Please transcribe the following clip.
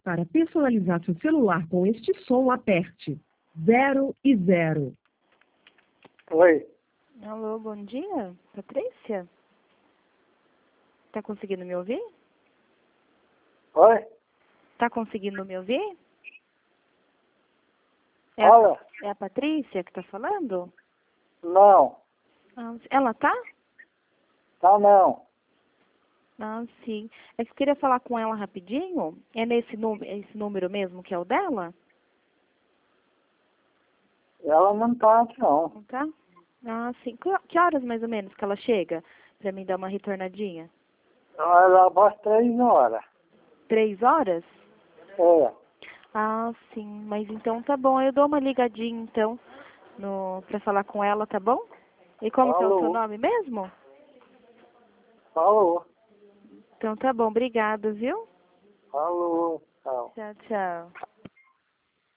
Para personalizar seu celular com este som, aperte 0 e 0. Oi. Alô, bom dia, Patrícia? Tá conseguindo me ouvir? Oi? Tá conseguindo me ouvir? Fala? É a Patrícia que tá falando? Não. Ela tá? Tá não. Ah, sim. É que eu queria falar com ela rapidinho. É esse número mesmo que é o dela? Ela não tá aqui não. Não tá? Ah, sim. Que horas mais ou menos que ela chega? Pra mim dar uma retornadinha? Ela vai às 3 horas. 3 horas? É. Ah, sim. Mas então tá bom. Eu dou uma ligadinha então pra falar com ela, tá bom? E como que é o seu Falou. nome mesmo? Falou. Então tá bom. Obrigada, viu? Falou. Tchau. Tchau, tchau.